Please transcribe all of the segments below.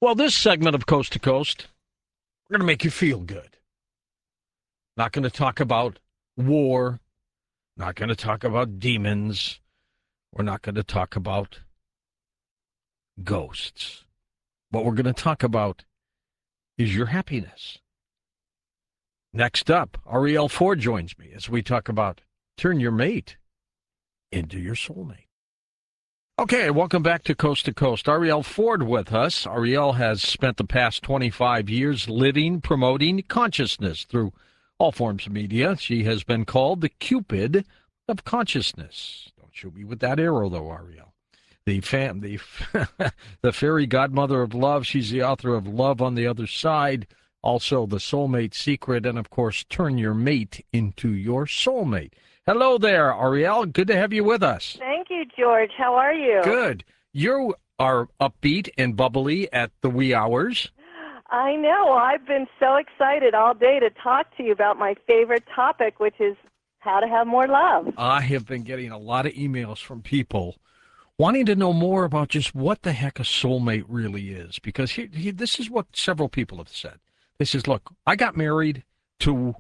Well, this segment of Coast to Coast, we're going to make you feel good. Not going to talk about war, not going to talk about demons. We're not going to talk about ghosts. What we're going to talk about is your happiness. Next up, Ariel Ford joins me as we talk about turn your mate into your soulmate. Okay, welcome back to Coast. Ariel Ford with us. Ariel has spent the past 25 years living, promoting consciousness through all forms of media. She has been called the Cupid of consciousness. Don't shoot me with that arrow, though, Ariel. The fairy godmother of love. She's the author of Love on the Other Side, also The Soulmate Secret, and, of course, Turn Your Mate into Your Soulmate. Hello there, Ariel. Good to have you with us. Thank you, George. How are you? Good. You are upbeat and bubbly at the wee hours. I know. I've been so excited all day to talk to you about my favorite topic, which is how to have more love. I have been getting a lot of emails from people wanting to know more about just what the heck a soulmate really is. Because this is what several people have said. They says, look, I got married to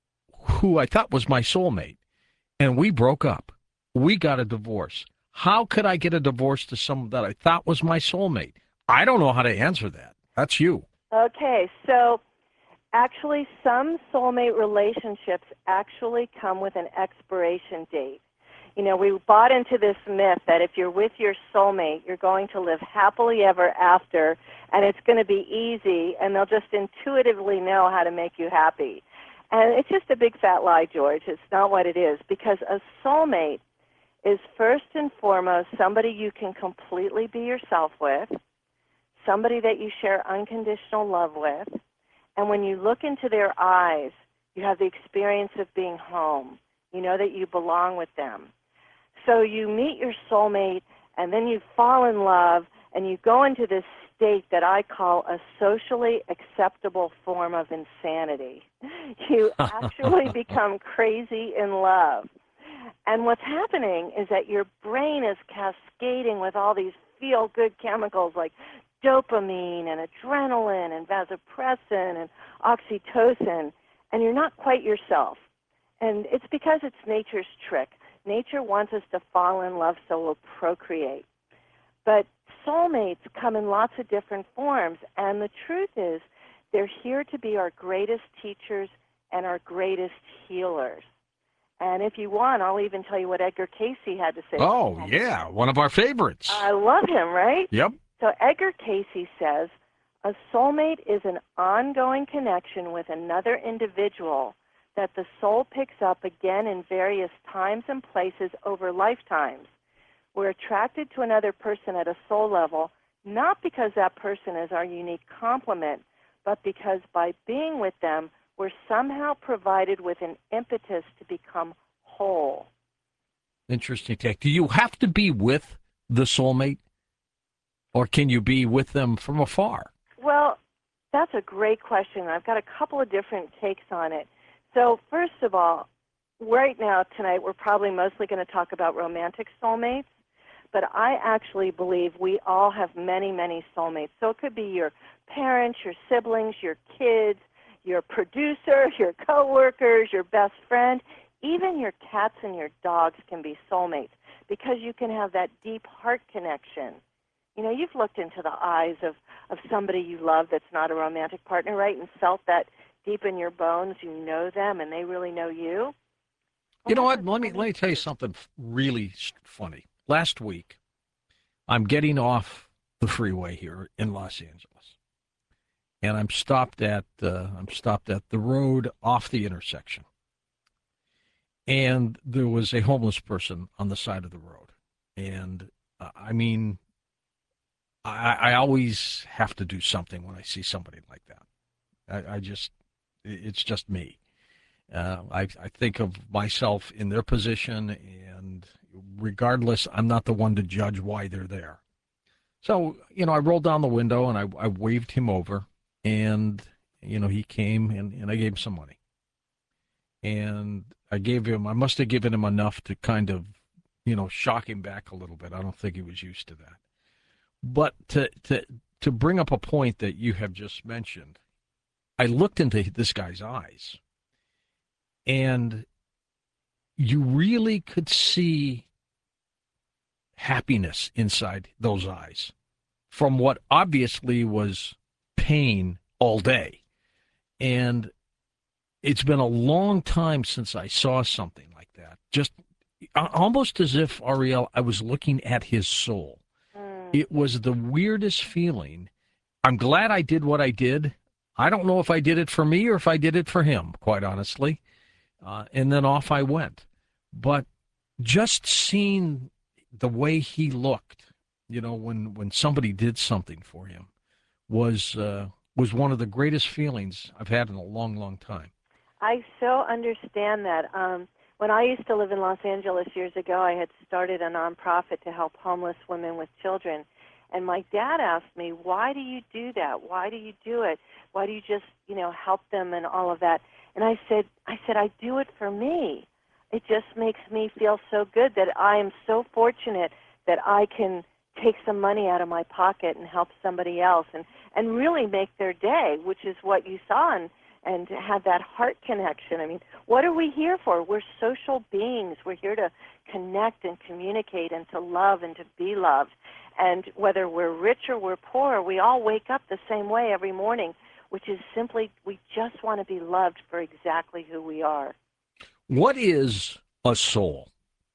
who I thought was my soulmate, and we broke up. We got a divorce. How could I get a divorce to someone that I thought was my soulmate? I don't know how to answer that. That's you. Okay, so actually some soulmate relationships actually come with an expiration date. You know, we bought into this myth that if you're with your soulmate, you're going to live happily ever after, and it's going to be easy, and they'll just intuitively know how to make you happy. And it's just a big fat lie, George. It's not what it is, because a soulmate is first and foremost somebody you can completely be yourself with, somebody that you share unconditional love with, and when you look into their eyes, you have the experience of being home. You know that you belong with them. So you meet your soulmate, and then you fall in love, and you go into this state that I call a socially acceptable form of insanity. You actually become crazy in love. And what's happening is that your brain is cascading with all these feel-good chemicals like dopamine and adrenaline and vasopressin and oxytocin, and you're not quite yourself. And it's because it's nature's trick. Nature wants us to fall in love so we'll procreate. But soulmates come in lots of different forms, and the truth is they're here to be our greatest teachers and our greatest healers. And if you want, I'll even tell you what Edgar Cayce had to say. Oh, yeah, one of our favorites. I love him, right? Yep. So Edgar Cayce says, a soulmate is an ongoing connection with another individual that the soul picks up again in various times and places over lifetimes. We're attracted to another person at a soul level, not because that person is our unique complement, but because by being with them, we're somehow provided with an impetus to become whole. Interesting take. Do you have to be with the soulmate, or can you be with them from afar? Well, that's a great question. I've got a couple of different takes on it. So first of all, right now, tonight, we're probably mostly going to talk about romantic soulmates, but I actually believe we all have many, many soulmates. So it could be your parents, your siblings, your kids, your producer, your coworkers, your best friend. Even your cats and your dogs can be soulmates because you can have that deep heart connection. You know, you've looked into the eyes of somebody you love that's not a romantic partner, right, and felt that deep in your bones you know them and they really know you. You know what? Let me tell you something really funny. Last week, I'm getting off the freeway here in Los Angeles, and I'm stopped at the road off the intersection, and there was a homeless person on the side of the road, and I mean, I always have to do something when I see somebody like that. It's just me. I think of myself in their position, and regardless, I'm not the one to judge why they're there. So, you know, I rolled down the window and I waved him over, and, you know, he came and I gave him some money. And I must have given him enough to kind of, you know, shock him back a little bit. I don't think he was used to that. But to to bring up a point that you have just mentioned, I looked into this guy's eyes, and you really could see happiness inside those eyes from what obviously was pain all day. And it's been a long time since I saw something like that. Just almost as if, Ariel, I was looking at his soul. Mm. It was the weirdest feeling. I'm glad I did what I did. I don't know if I did it for me or if I did it for him, quite honestly. And then off I went. But just seeing the way he looked, when somebody did something for him, was one of the greatest feelings I've had in a long, long time. I so understand that. When I used to live in Los Angeles years ago, I had started a nonprofit to help homeless women with children. And my dad asked me, why do you do that? Why do you do it? Why do you just, help them and all of that? And I said, I do it for me. It just makes me feel so good that I am so fortunate that I can take some money out of my pocket and help somebody else and really make their day, which is what you saw, and to have that heart connection. I mean, what are we here for? We're social beings. We're here to connect and communicate and to love and to be loved. And whether we're rich or we're poor, we all wake up the same way every morning, which is simply we just want to be loved for exactly who we are. What is a soul?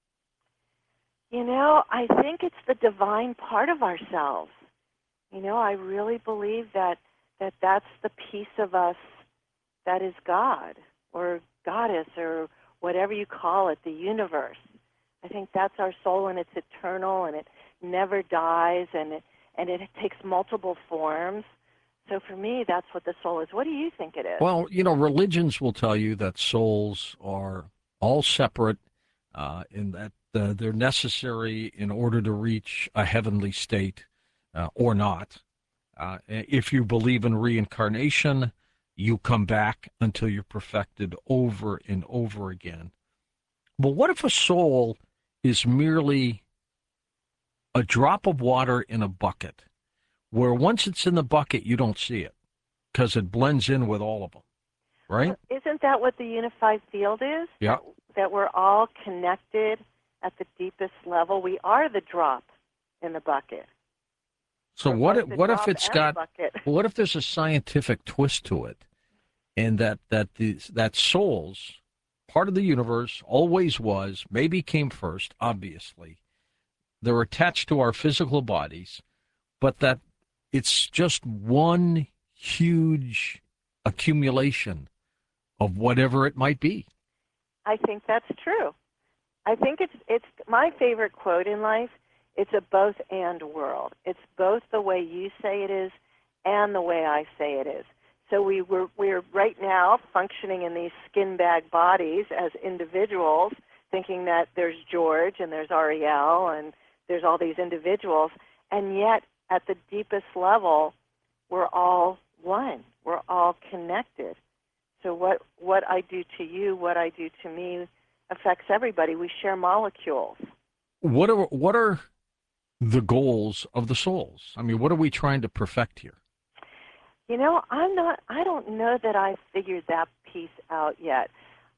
I think it's the divine part of ourselves. I really believe that's the piece of us that is God or goddess or whatever you call it, the universe. I think that's our soul, and it's eternal, and it never dies, and it takes multiple forms. So for me, that's what the soul is. What do you think it is? Well, religions will tell you that souls are all separate, in that they're necessary in order to reach a heavenly state, or not. If you believe in reincarnation, you come back until you're perfected over and over again. But what if a soul is merely a drop of water in a bucket, where once it's in the bucket, you don't see it because it blends in with all of them, right? Isn't that what the unified field is? Yeah. That we're all connected at the deepest level. We are the drop in the bucket. So what if there's a scientific twist to it, and that souls, part of the universe, always was, maybe came first, obviously. They're attached to our physical bodies, but that it's just one huge accumulation of whatever it might be. I think that's true. I think it's my favorite quote in life. It's a both and world. It's both the way you say it is and the way I say it is. So we're right now functioning in these skin bag bodies as individuals, thinking that there's George and there's Ariel and there's all these individuals, and yet at the deepest level, we're all one. We're all connected. So what I do to you, what I do to me, affects everybody. We share molecules. What are the goals of the souls? I mean, what are we trying to perfect here? I don't know that I've figured that piece out yet.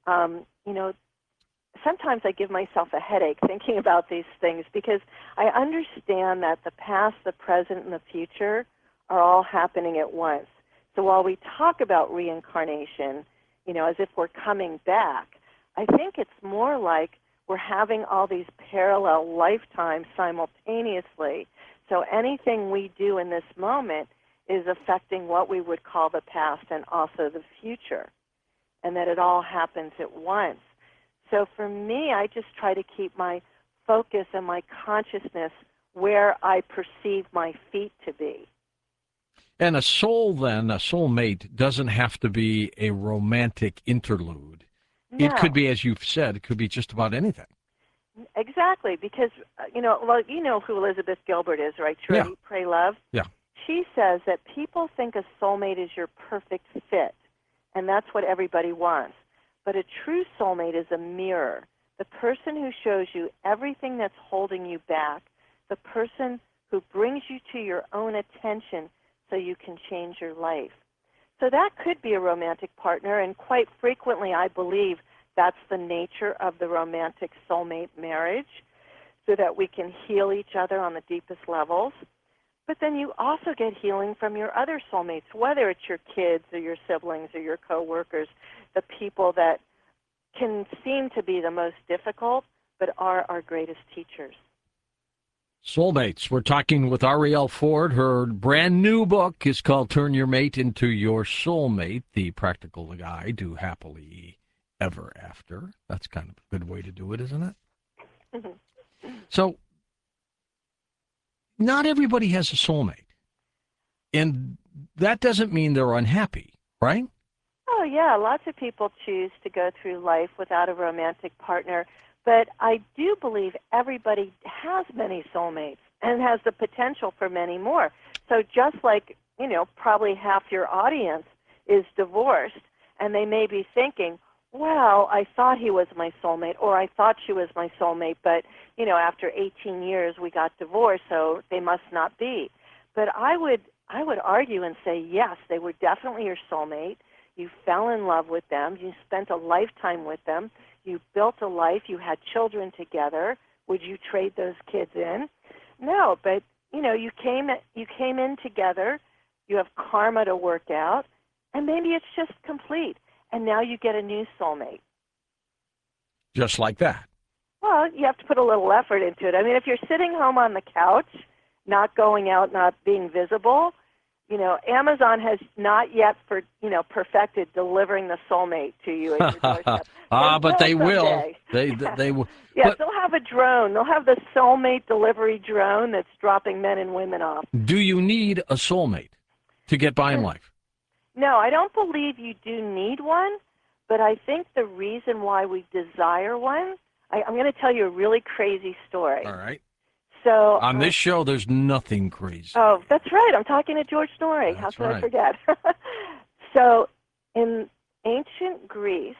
Sometimes I give myself a headache thinking about these things because I understand that the past, the present, and the future are all happening at once. So while we talk about reincarnation, as if we're coming back, I think it's more like we're having all these parallel lifetimes simultaneously. So anything we do in this moment is affecting what we would call the past and also the future, and that it all happens at once. So for me, I just try to keep my focus and my consciousness where I perceive my feet to be. And a soul, then, a soulmate, doesn't have to be a romantic interlude. No. It could be, as you've said, it could be just about anything. Exactly, because, you know who Elizabeth Gilbert is, right? Yeah. Eat, Pray, Love. Yeah. She says that people think a soulmate is your perfect fit, and that's what everybody wants. But a true soulmate is a mirror, the person who shows you everything that's holding you back, the person who brings you to your own attention so you can change your life. So that could be a romantic partner, and quite frequently I believe that's the nature of the romantic soulmate marriage, so that we can heal each other on the deepest levels. But then you also get healing from your other soulmates, whether it's your kids or your siblings or your coworkers, the people that can seem to be the most difficult but are our greatest teachers. Soulmates. We're talking with Arielle Ford. Her brand new book is called Turn Your Mate into Your Soulmate, The Practical Guide to Happily Ever After. That's kind of a good way to do it, isn't it? So, not everybody has a soulmate. And that doesn't mean they're unhappy, right? Oh, yeah. Lots of people choose to go through life without a romantic partner. But I do believe everybody has many soulmates and has the potential for many more. So just like, probably half your audience is divorced, and they may be thinking, well, I thought he was my soulmate, or I thought she was my soulmate, but, after 18 years we got divorced, so they must not be. But I would argue and say, yes, they were definitely your soulmate. You fell in love with them. You spent a lifetime with them. You built a life. You had children together. Would you trade those kids in? No, but, you came in together. You have karma to work out, and maybe it's just complete. And now you get a new soulmate. Just like that. Well, you have to put a little effort into it. I mean, if you're sitting home on the couch, not going out, not being visible, Amazon has not yet perfected delivering the soulmate to you at your doorstep. But they will. Someday. They will. Yes, But they'll have a drone. They'll have the soulmate delivery drone that's dropping men and women off. do you need a soulmate to get by in life? No, I don't believe you do need one, but I think the reason why we desire one, I'm going to tell you a really crazy story. All right. So On this show, there's nothing crazy. Oh, that's right. I'm talking to George Norrie. How could I forget? So in ancient Greece,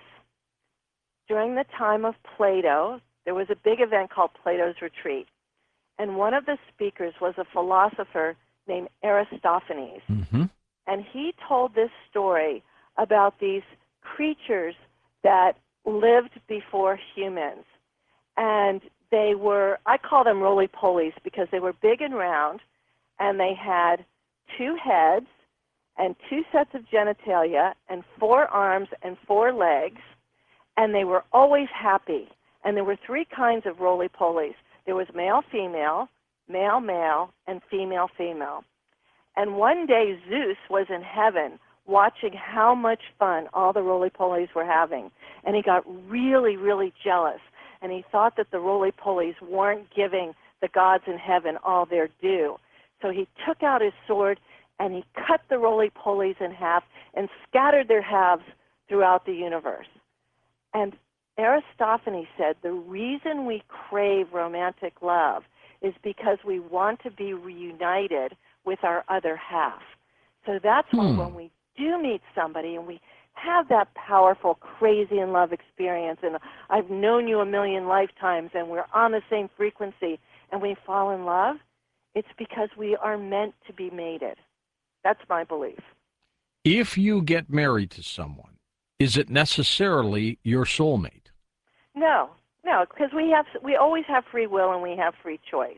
during the time of Plato, there was a big event called Plato's Retreat. And one of the speakers was a philosopher named Aristophanes. Mm-hmm. And he told this story about these creatures that lived before humans. And they were, I call them roly-polies because they were big and round, and they had 2 heads and 2 sets of genitalia and 4 arms and 4 legs, and they were always happy. And there were 3 kinds of roly-polies. There was male-female, male-male, and female-female. And one day Zeus was in heaven watching how much fun all the roly-polies were having, and he got really, really jealous. And he thought that the roly-polies weren't giving the gods in heaven all their due. So he took out his sword and he cut the roly-polies in half and scattered their halves throughout the universe. And Aristophanes said the reason we crave romantic love is because we want to be reunited with our other half. So that's why when we do meet somebody and we have that powerful, crazy in love experience, and I've known you a million lifetimes, and we're on the same frequency, and we fall in love, it's because we are meant to be mated. That's my belief. If you get married to someone, is it necessarily your soulmate? No, because we always have free will and we have free choice.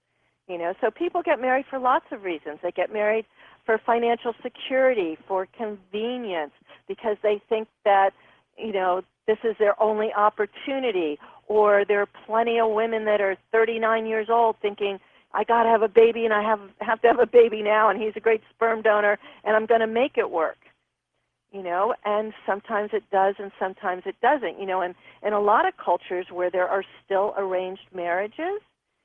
So people get married for lots of reasons. They get married for financial security, for convenience, because they think that, this is their only opportunity. Or there are plenty of women that are 39 years old thinking, I got to have a baby and I have to have a baby now, and he's a great sperm donor and I'm going to make it work. And sometimes it does and sometimes it doesn't. And in a lot of cultures where there are still arranged marriages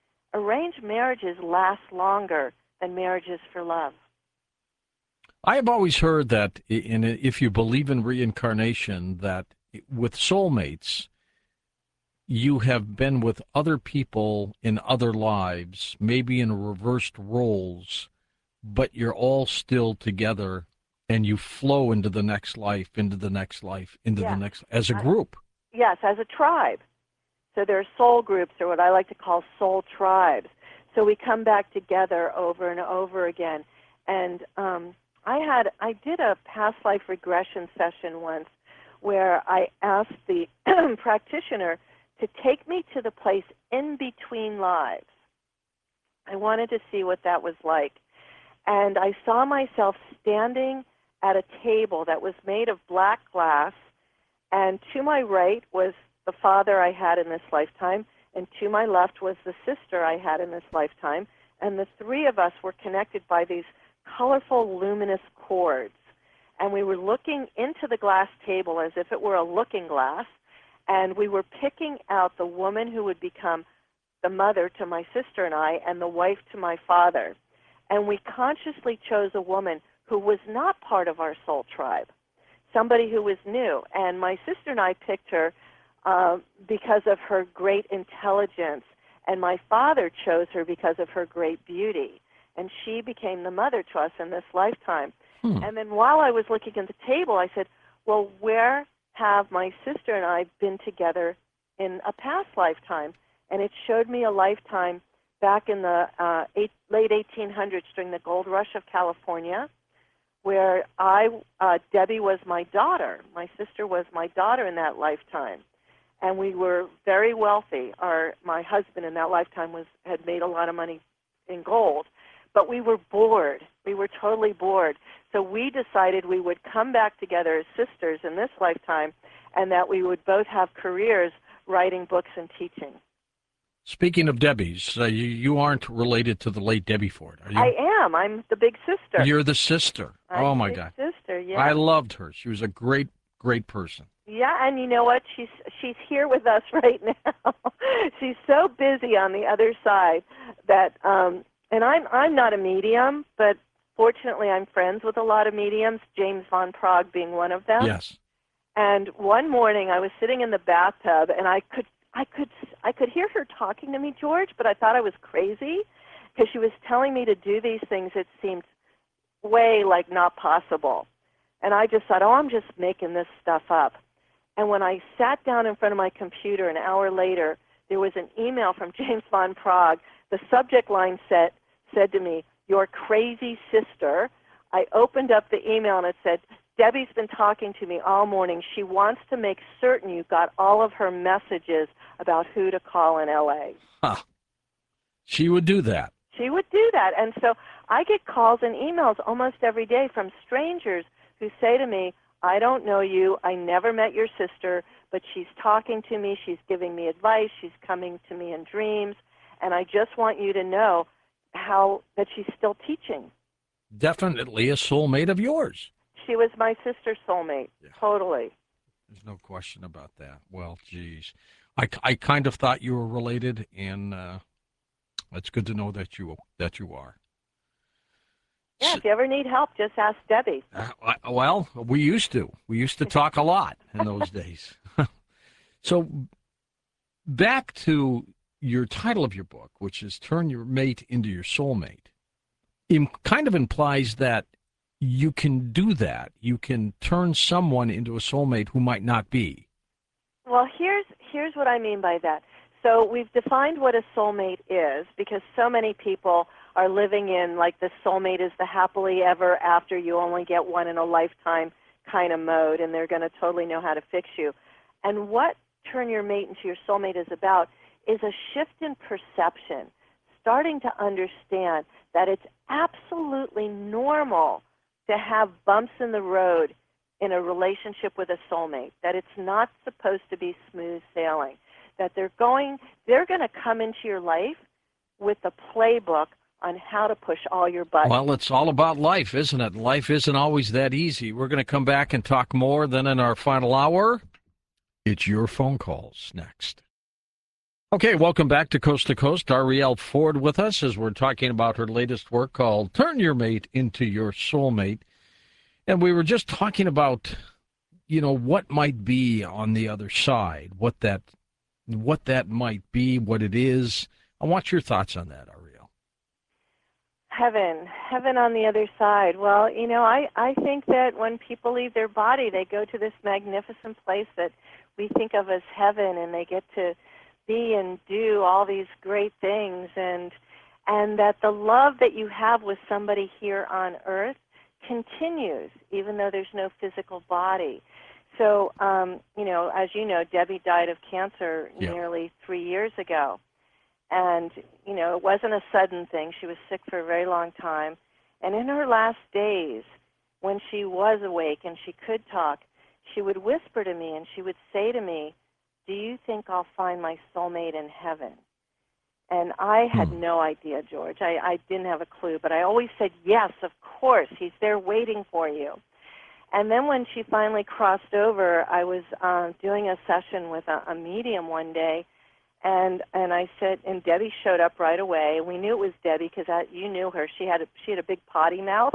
last longer than marriages for love. I have always heard that if you believe in reincarnation, that with soulmates, you have been with other people in other lives, maybe in reversed roles, but you're all still together and you flow into the next life, into the next life, into the next, as a group. Yes, as a tribe. So there are soul groups, or what I like to call soul tribes. So we come back together over and over again. And I did a past life regression session once where I asked the practitioner to take me to the place in between lives. I wanted to see what that was like. And I saw myself standing at a table that was made of black glass, and to my right was the father I had in this lifetime, and to my left was the sister I had in this lifetime, and the three of us were connected by these colorful, luminous cords. And we were looking into the glass table as if it were a looking glass, and we were picking out the woman who would become the mother to my sister and I, and the wife to my father. And we consciously chose a woman who was not part of our soul tribe, somebody who was new. And my sister and I picked her because of her great intelligence, and my father chose her because of her great beauty. And she became the mother to us in this lifetime. And then while I was looking at the table, I said, well, where have my sister and I been together in a past lifetime? And it showed me a lifetime back in the late 1800s during the gold rush of California, where Debbie was my daughter. My sister was my daughter in that lifetime. And we were very wealthy. My husband in that lifetime had made a lot of money in gold. But we were bored. We were totally bored. So we decided we would come back together as sisters in this lifetime, and that we would both have careers writing books and teaching. Speaking of Debbie's, you aren't related to the late Debbie Ford, are you? I am. I'm the big sister. You're the sister. I'm my the God. Sister, yeah. I loved her. She was a great, great person. Yeah, and you know what? She's here with us right now. She's so busy on the other side that and I'm not a medium, but fortunately I'm friends with a lot of mediums, James Van Praagh being one of them. Yes. And one morning I was sitting in the bathtub, and I could hear her talking to me, George, but I thought I was crazy because she was telling me to do these things that seemed way like not possible. And I just thought, oh, I'm just making this stuff up. And when I sat down in front of my computer an hour later, there was an email from James Van Praagh. The subject line said to me, "Your crazy sister." I opened up the email and it said, "Debbie's been talking to me all morning. She wants to make certain you got all of her messages about who to call in L.A." Huh. She would do that. She would do that. And so I get calls and emails almost every day from strangers who say to me, "I don't know you. I never met your sister, but she's talking to me. She's giving me advice. She's coming to me in dreams. And I just want you to know that she's still teaching." Definitely a soulmate of yours. She was my sister's soulmate, yeah. Totally. There's no question about that. Well, geez. I kind of thought you were related, and it's good to know that you are. Yeah, if you ever need help, just ask Debbie. Well, we used to. We used to talk a lot in those days. So back to your title of your book, which is Turn Your Mate into Your Soulmate, it kind of implies that you can do that. You can turn someone into a soulmate who might not be. Well, here's what I mean by that. So we've defined what a soulmate is, because so many people are living in like the soulmate is the happily ever after, you only get one in a lifetime kind of mode, and they're going to totally know how to fix you. And what Turn Your Mate into Your Soulmate is about is a shift in perception, starting to understand that it's absolutely normal to have bumps in the road in a relationship with a soulmate, that it's not supposed to be smooth sailing, that they're going to come into your life with a playbook on how to push all your buttons. Well, it's all about life, isn't it? Life isn't always that easy. We're going to come back and talk more. Then in our final hour, it's your phone calls next. Okay, welcome back to Coast. Arielle Ford with us as we're talking about her latest work called Turn Your Mate into Your Soulmate. And we were just talking about, what might be on the other side, what that might be, what it is. I want your thoughts on that, Arielle. Heaven on the other side. Well, I think that when people leave their body, they go to this magnificent place that we think of as heaven, and they get to be and do all these great things. And and that the love that you have with somebody here on earth continues, even though there's no physical body. So, as you know, Debbie died of cancer Yeah. nearly 3 years ago. And, it wasn't a sudden thing. She was sick for a very long time. And in her last days, when she was awake and she could talk, she would whisper to me and she would say to me, "Do you think I'll find my soulmate in heaven?" And I had no idea, George. I didn't have a clue. But I always said, "Yes, of course. He's there waiting for you." And then when she finally crossed over, I was doing a session with a medium one day, and I said, and Debbie showed up right away. We knew it was Debbie because you knew her. She had a big potty mouth,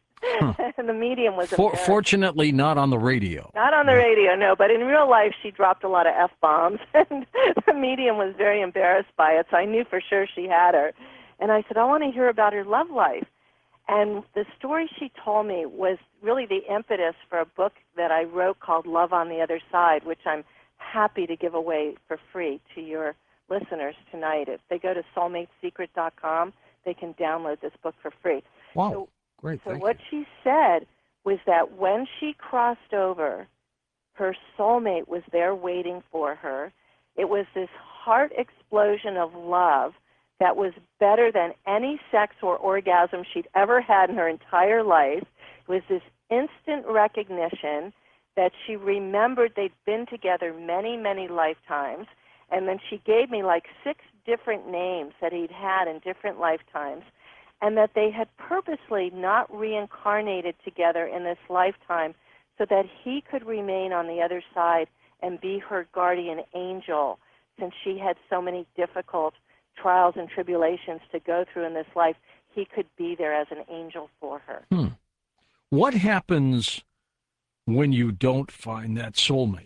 and the medium was embarrassed. Fortunately, not on the radio. Not on the radio, no. But in real life, she dropped a lot of F-bombs, and the medium was very embarrassed by it. So I knew for sure she had her. And I said, "I want to hear about her love life." And the story she told me was really the impetus for a book that I wrote called Love on the Other Side, which I'm happy to give away for free to your listeners tonight. If they go to soulmatesecret.com, they can download this book for free. Wow, great. So what she said was that when she crossed over, her soulmate was there waiting for her. It was this heart explosion of love that was better than any sex or orgasm she'd ever had in her entire life. It was this instant recognition that she remembered they'd been together many, many lifetimes, and then she gave me like 6 different names that he'd had in different lifetimes, and that they had purposely not reincarnated together in this lifetime so that he could remain on the other side and be her guardian angel, since she had so many difficult trials and tribulations to go through in this life. He could be there as an angel for her. What happens when you don't find that soulmate?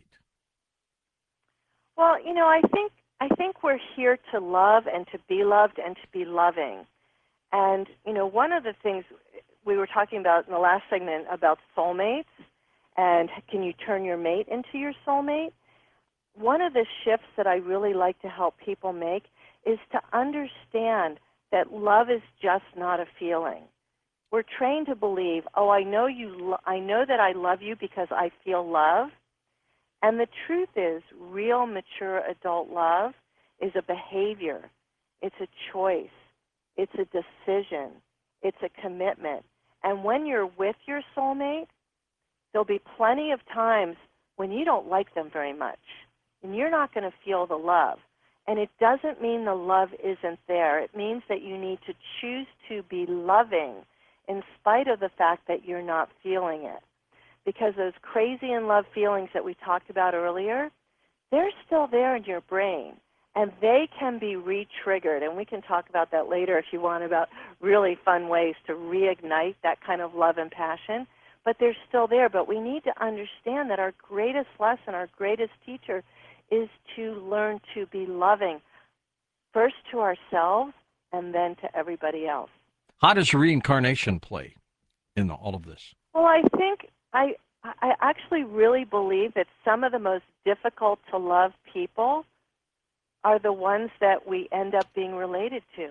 Well, I think we're here to love and to be loved and to be loving. And, one of the things we were talking about in the last segment about soulmates and can you turn your mate into your soulmate? One of the shifts that I really like to help people make is to understand that love is just not a feeling. We're trained to believe, I know that I love you because I feel love. And the truth is, real mature adult love is a behavior. It's a choice. It's a decision. It's a commitment. And when you're with your soulmate, there'll be plenty of times when you don't like them very much, and you're not going to feel the love. And it doesn't mean the love isn't there. It means that you need to choose to be loving in spite of the fact that you're not feeling it. Because those crazy in love feelings that we talked about earlier, they're still there in your brain, and they can be re-triggered. And we can talk about that later if you want, about really fun ways to reignite that kind of love and passion. But they're still there. But we need to understand that our greatest lesson, our greatest teacher, is to learn to be loving, first to ourselves and then to everybody else. How does reincarnation play in all of this? Well, I think I actually really believe that some of the most difficult to love people are the ones that we end up being related to.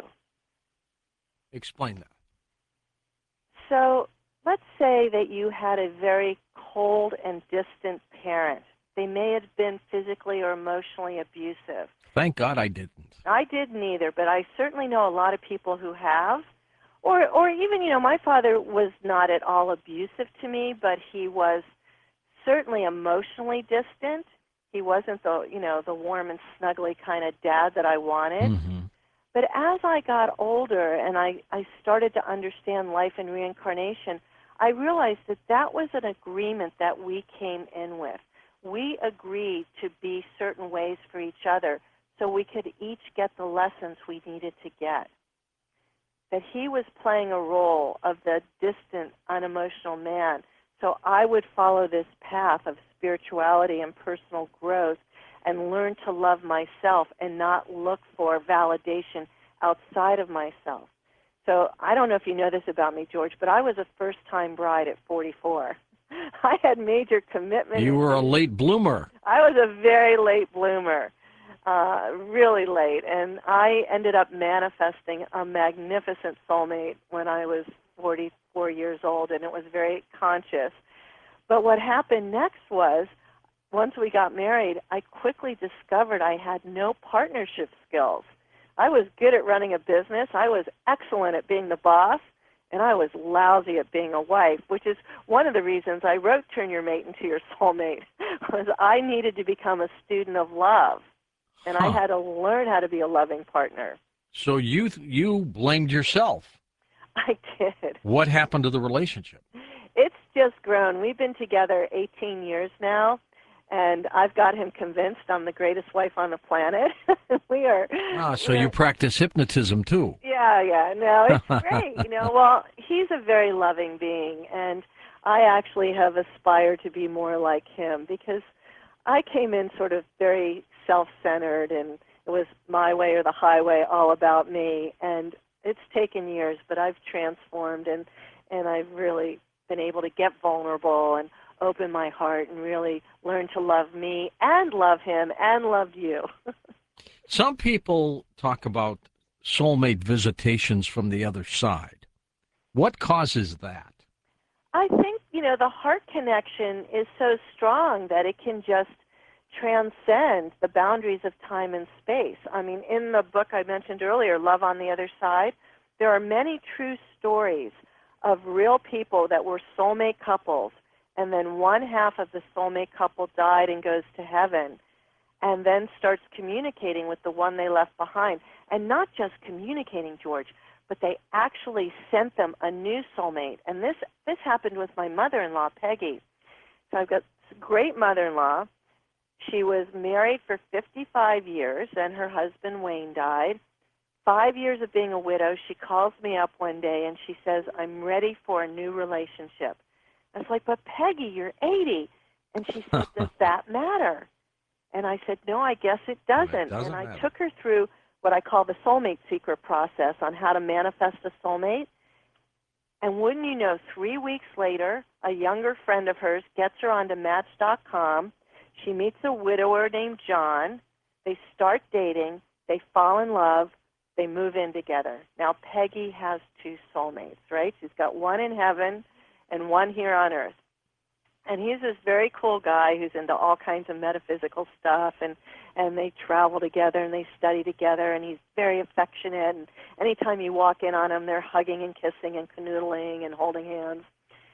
Explain that. So let's say that you had a very cold and distant parent. They may have been physically or emotionally abusive. Thank God I didn't. I didn't either, but I certainly know a lot of people who have. Or even, my father was not at all abusive to me, but he was certainly emotionally distant. He wasn't the warm and snuggly kind of dad that I wanted. Mm-hmm. But as I got older and I started to understand life and reincarnation, I realized that was an agreement that we came in with. We agreed to be certain ways for each other so we could each get the lessons we needed to get. That he was playing a role of the distant, unemotional man. So I would follow this path of spirituality and personal growth and learn to love myself and not look for validation outside of myself. So I don't know if you know this about me, George, but I was a first-time bride at 44. I had major commitment. You were a late bloomer. I was a very late bloomer. really late. And I ended up manifesting a magnificent soulmate when I was 44 years old, and it was very conscious. But what happened next was, once we got married, I quickly discovered I had no partnership skills. I was good at running a business. I was excellent at being the boss, and I was lousy at being a wife, which is one of the reasons I wrote Turn Your Mate into Your Soulmate, was I needed to become a student of love, and I Huh. had to learn how to be a loving partner. So you blamed yourself. I did. What happened to the relationship? It's just grown. We've been together 18 years now, and I've got him convinced I'm the greatest wife on the planet. we are. So you practice hypnotism too. Yeah. No, it's great. Well, he's a very loving being, and I actually have aspired to be more like him because I came in sort of very self-centered, and it was my way or the highway, all about me. And it's taken years, but I've transformed, and I've really been able to get vulnerable and open my heart and really learn to love me and love him and love you. Some people talk about soulmate visitations from the other side. What causes that? I think, the heart connection is so strong that it can just transcend the boundaries of time and space. I mean, in the book I mentioned earlier, Love on the Other Side, there are many true stories of real people that were soulmate couples, and then one half of the soulmate couple died and goes to heaven, and then starts communicating with the one they left behind. And not just communicating, George, but they actually sent them a new soulmate. And this happened with my mother-in-law, Peggy. So I've got this great mother-in-law. She was married for 55 years, and her husband, Wayne, died. 5 years of being a widow, she calls me up one day, and she says, I'm ready for a new relationship. I was like, but Peggy, you're 80. And she said, does that matter? And I said, no, I guess it doesn't. Doesn't and I matter. took her through what I call the soulmate secret process on how to manifest a soulmate. And wouldn't you know, 3 weeks later, a younger friend of hers gets her onto Match.com. She meets a widower named John. They start dating. They fall in love. They move in together. Now, Peggy has 2 soulmates, right? She's got one in heaven and one here on earth. And he's this very cool guy who's into all kinds of metaphysical stuff, and they travel together and they study together, and he's very affectionate, and anytime you walk in on him, they're hugging and kissing and canoodling and holding hands.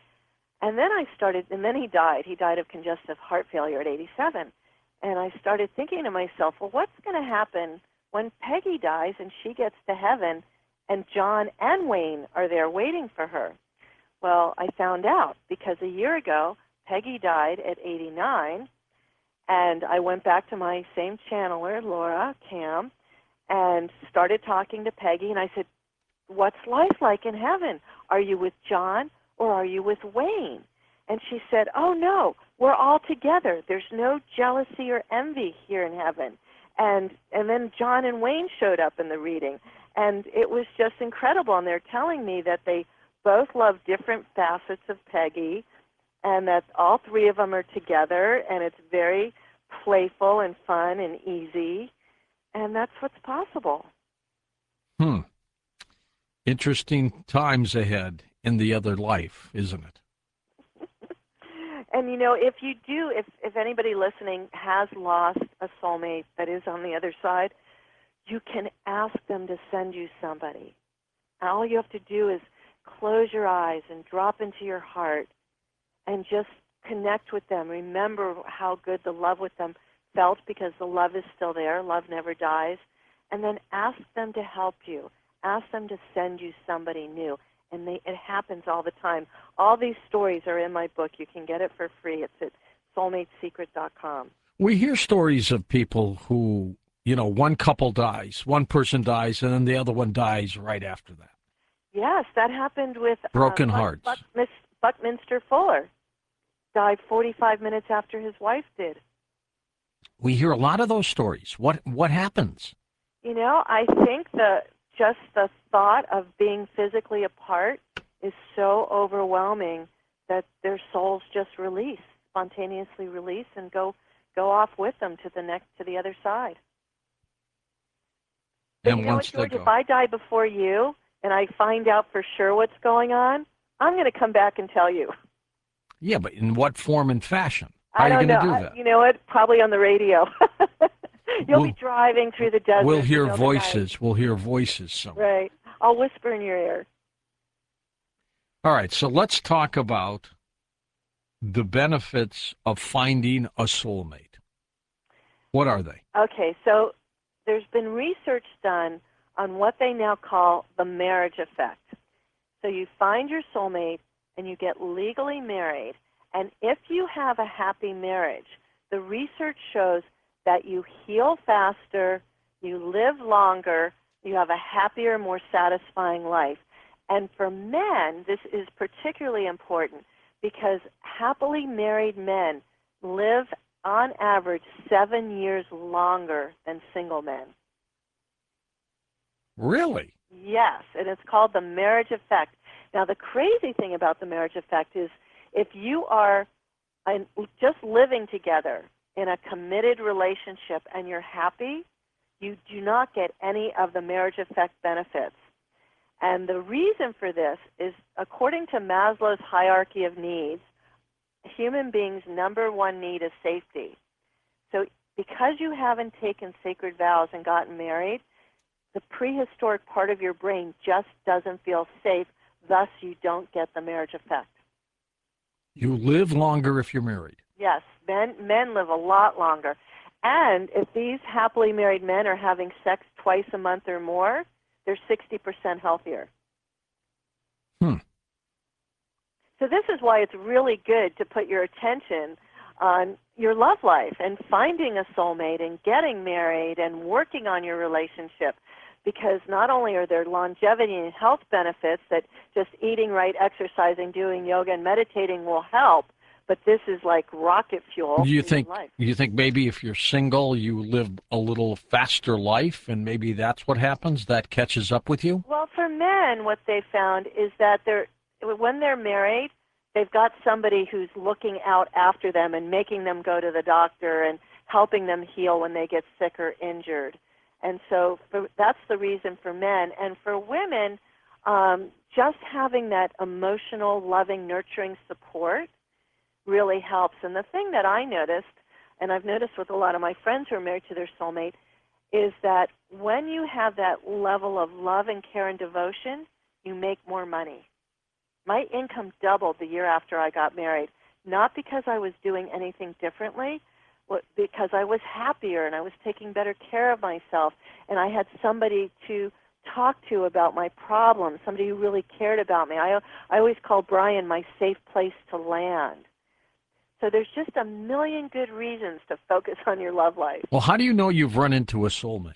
And then he died. He died of congestive heart failure at 87. And I started thinking to myself, well, what's going to happen when Peggy dies and she gets to heaven and John and Wayne are there waiting for her? Well, I found out because a year ago, Peggy died at 89, and I went back to my same channeler, Laura Cam, and started talking to Peggy, and I said, what's life like in heaven? Are you with John or are you with Wayne? And she said, oh, no, we're all together. There's no jealousy or envy here in heaven. And then John and Wayne showed up in the reading, and it was just incredible, and they're telling me that they both love different facets of Peggy, and that all 3 of them are together, and it's very playful and fun and easy, and that's what's possible. Interesting times ahead in the other life, isn't it? And, if anybody listening has lost a soulmate that is on the other side, you can ask them to send you somebody. And all you have to do is close your eyes and drop into your heart and just connect with them. Remember how good the love with them felt, because the love is still there. Love never dies. And then ask them to help you. Ask them to send you somebody new. And it happens all the time. All these stories are in my book. You can get it for free. It's at soulmatesecret.com. We hear stories of people who, one couple dies, one person dies, and then the other one dies right after that. Yes, that happened with Broken hearts. Buckminster Fuller. Died 45 minutes after his wife did. We hear a lot of those stories. What happens? I think just the thought of being physically apart is so overwhelming that their souls just spontaneously release, and go off with them to the other side. But And you know once what, they George? If go, I die before you and I find out for sure what's going on, I'm going to come back and tell you. yeah, but in what form and fashion? How I are you don't going to know. do that? You know what? Probably on the radio. You'll be We'll driving through the we'll desert, hear of the night. voices. We'll hear voices somewhere. Right. I'll whisper in your ear. All right, so let's talk about the benefits of finding a soulmate. What are they? Okay, so there's been research done on what they now call the marriage effect. So you find your soulmate and you get legally married, and if you have a happy marriage, the research shows that you heal faster, you live longer, you have a happier, more satisfying life. And for men, this is particularly important because happily married men live on average 7 years longer than single men. Really? Yes, and it's called the marriage effect. Now, the crazy thing about the marriage effect is if you are just living together in a committed relationship and you're happy, you do not get any of the marriage effect benefits. And the reason for this is, according to Maslow's hierarchy of needs, human beings' number one need is safety. So because you haven't taken sacred vows and gotten married, the prehistoric part of your brain just doesn't feel safe, thus you don't get the marriage effect. You live longer if you're married. Yes, men live a lot longer. And if these happily married men are having sex twice a month or more, they're 60% healthier. So this is why it's really good to put your attention on your love life and finding a soulmate and getting married and working on your relationship, because not only are there longevity and health benefits that just eating right, exercising, doing yoga, and meditating will help, but this is like rocket fuel Do you for your think life. you think maybe if you're single, you live a little faster life, and maybe that's what happens? That catches up with you? Well, for men, what they found is that when they're married, they've got somebody who's looking out after them and making them go to the doctor and helping them heal when they get sick or injured. And so that's the reason for men. And for women, just having that emotional, loving, nurturing support really helps. And the thing that I noticed, and I've noticed with a lot of my friends who are married to their soulmate, is that when you have that level of love and care and devotion, you make more money. My income doubled the year after I got married, not because I was doing anything differently, but because I was happier and I was taking better care of myself, and I had somebody to talk to about my problems, somebody who really cared about me. I always call Brian my safe place to land. So there's just a million good reasons to focus on your love life. Well, how do you know you've run into a soulmate?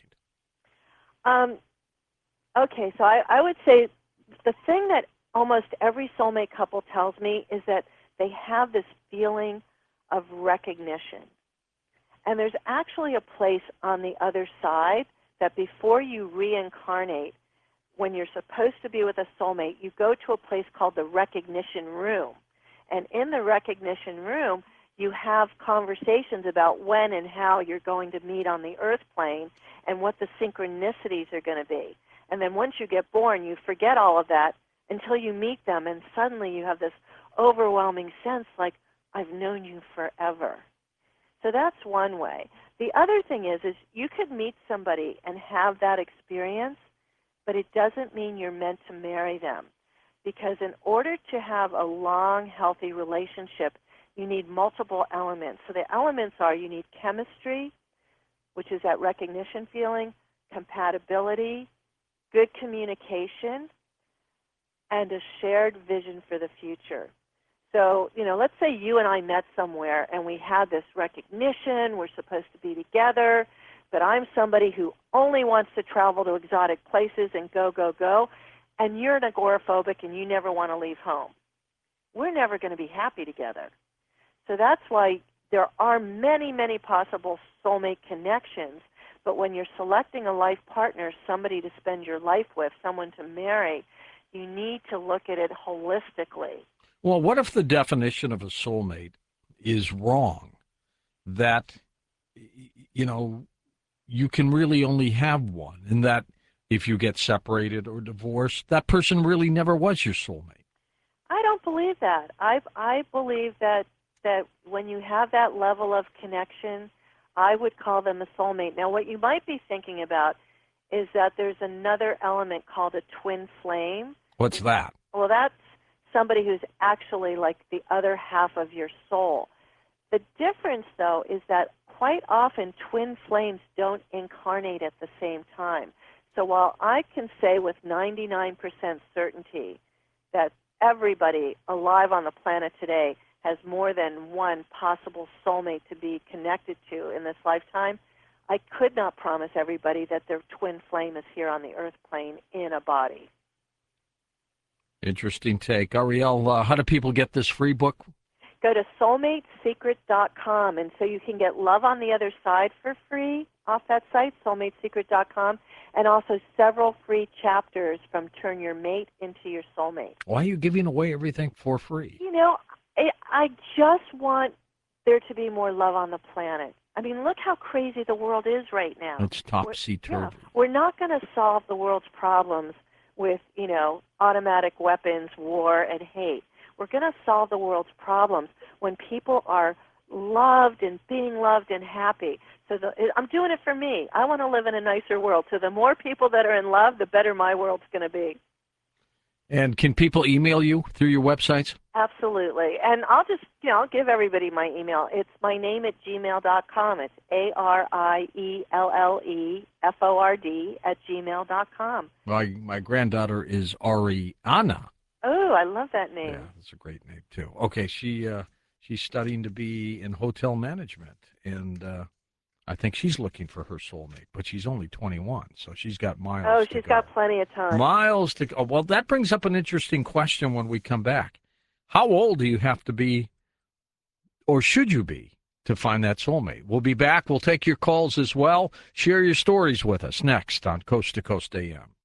Okay, so I would say the thing that almost every soulmate couple tells me is that they have this feeling of recognition. And there's actually a place on the other side that before you reincarnate, when you're supposed to be with a soulmate, you go to a place called the recognition room. And in the recognition room, you have conversations about when and how you're going to meet on the earth plane and what the synchronicities are going to be. And then once you get born, you forget all of that until you meet them, and suddenly you have this overwhelming sense like, I've known you forever. So that's one way. The other thing is you could meet somebody and have that experience, but it doesn't mean you're meant to marry them. Because in order to have a long, healthy relationship, you need multiple elements. So the elements are you need chemistry, which is that recognition feeling, compatibility, good communication, and a shared vision for the future. So, let's say you and I met somewhere and we had this recognition, we're supposed to be together, but I'm somebody who only wants to travel to exotic places and go, and you're an agoraphobic and you never want to leave home. We're never going to be happy together. So that's why there are many, many possible soulmate connections, but when you're selecting a life partner, somebody to spend your life with, someone to marry, you need to look at it holistically. Well, what if the definition of a soulmate is wrong? That, you can really only have one, and that if you get separated or divorced, that person really never was your soulmate. I don't believe that. I believe that when you have that level of connection, I would call them a soulmate. Now, what you might be thinking about is that there's another element called a twin flame. What's that? Well, that's somebody who's actually like the other half of your soul. The difference, though, is that quite often twin flames don't incarnate at the same time. So while I can say with 99% certainty that everybody alive on the planet today has more than one possible soulmate to be connected to in this lifetime, I could not promise everybody that their twin flame is here on the earth plane in a body. Interesting take. Ariel, how do people get this free book? Go to soulmatesecret.com, and so you can get Love on the Other Side for free off that site, soulmatesecret.com, and also several free chapters from Turn Your Mate into Your Soulmate. Why are you giving away everything for free? You know, I just want there to be more love on the planet. I mean, look how crazy the world is right now. It's topsy-turvy. Yeah, we're not going to solve the world's problems with, automatic weapons, war, and hate. We're going to solve the world's problems when people are loved and being loved and happy. So I'm doing it for me. I want to live in a nicer world. So the more people that are in love, the better my world's going to be. And can people email you through your websites? Absolutely. And I'll just, I'll give everybody my email. It's my name at gmail.com. It's ARIELLEFORD@gmail.com. My granddaughter is Ariana. Oh, I love that name. Yeah, that's a great name, too. Okay, she's studying to be in hotel management, and I think she's looking for her soulmate, but she's only 21, so she's got miles to go. Oh, she's got plenty of time. Miles to go. Well, that brings up an interesting question when we come back. How old do you have to be, or should you be, to find that soulmate? We'll be back. We'll take your calls as well. Share your stories with us next on Coast to Coast AM.